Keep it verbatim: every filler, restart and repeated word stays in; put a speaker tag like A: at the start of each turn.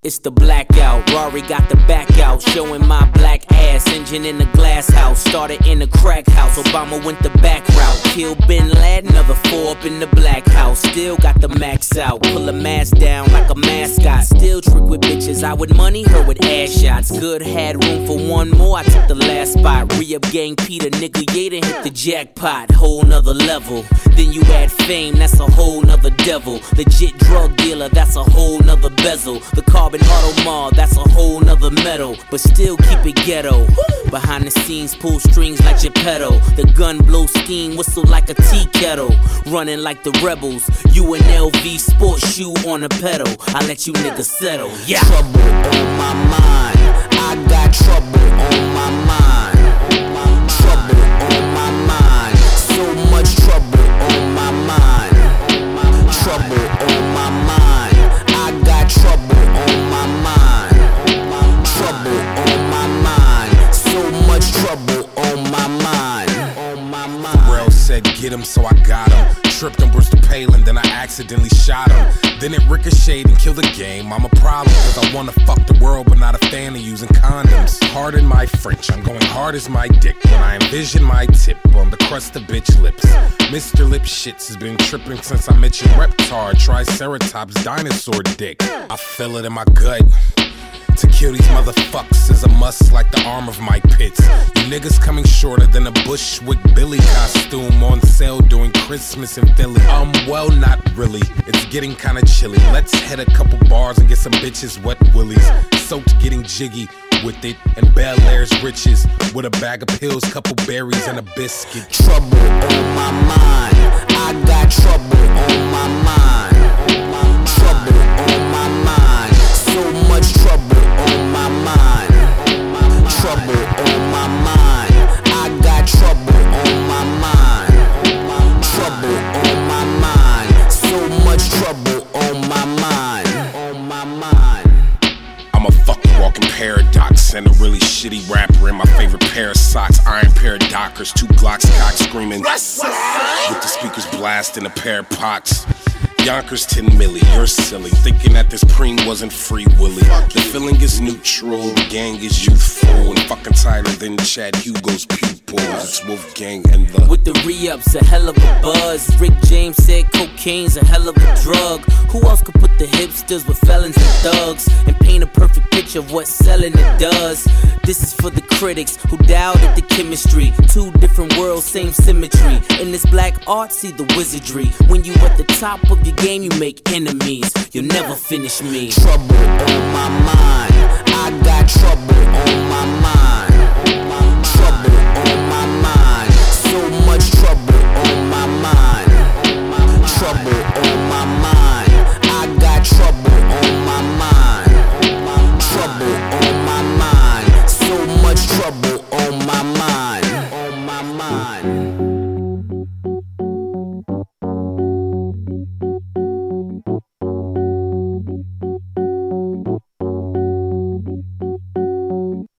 A: It's the blackout, Rory got the back out, showing my black ass, engine in the glass house, started in the crack house, Obama went the back route, killed Bin Laden, another four up in the black house, still got the max out, pull a mask down like a mascot, still trick with bitches, I with money, her with ass shots, good had room for one more, I took the last spot, re-up gang Peter, nigga, yeah, done hit the jackpot, whole nother level, then you add fame, that's a whole nother devil, legit drug dealer, that's a whole nother bezel, the carbon Automar, that's a whole nother metal, but still keep it ghetto. Behind the scenes, pull strings like Geppetto. The gun blow steam, whistle like a tea kettle. Running like the rebels, you an L V sports shoe on a pedal. I let you niggas settle, yeah.
B: Trouble on my mind, I got trouble on my mind. Trouble on my mind, so much trouble on my mind. Trouble on my mind, I got trouble on my mind. Trouble on my mind, so much trouble on my mind. On my mind.
C: Pharrell said get him, so I got him. Tripped on Bristol Palin, then I accidentally shot him. Then it ricocheted and killed the game. I'm a problem, cause I wanna fuck the world, but not a fan of using condoms. Pardon my French, I'm going hard as my dick when I envision my tip on the crust of bitch lips. Mister Lip Shits has been tripping since I met your Reptar, Triceratops, dinosaur dick. I feel it in my gut. To kill these motherfuckers is a must like the arm of my pits. You niggas coming shorter than a Bushwick Billy costume on sale during Christmas in Philly. Um, well, not really. It's getting kinda chilly. Let's hit a couple bars and get some bitches wet willies. Soaked getting jiggy with it and Bel Air's riches with a bag of pills, couple berries and a biscuit.
B: Trouble on my mind, I got trouble on my mind. Trouble on my mind, so much trouble on my mind. Trouble on my mind, I got trouble on my mind. Trouble on my mind, so much trouble on my mind. On my mind.
C: I'm a fucking walking paradox and a really shitty rapper in my favorite pair of socks. Iron pair of Dockers, two Glocks cock screaming with the speakers blasting a pair of pots. Yonkers ten milli, you're silly, thinking that this preem wasn't free willy. The feeling is neutral, the gang is youthful, and fucking tighter than Chad Hugo's pupils. It's Wolfgang and the
A: with the re-ups, a hell of a buzz. Rick James said cocaine's a hell of a drug. Who else could put the hipsters with felons and thugs and paint a perfect picture of what selling it does? This is for the critics who doubted the chemistry. Two different worlds, same symmetry. In this black art, see the wizardry. When you at the top of your game, you make enemies. You'll never finish me.
B: Trouble on my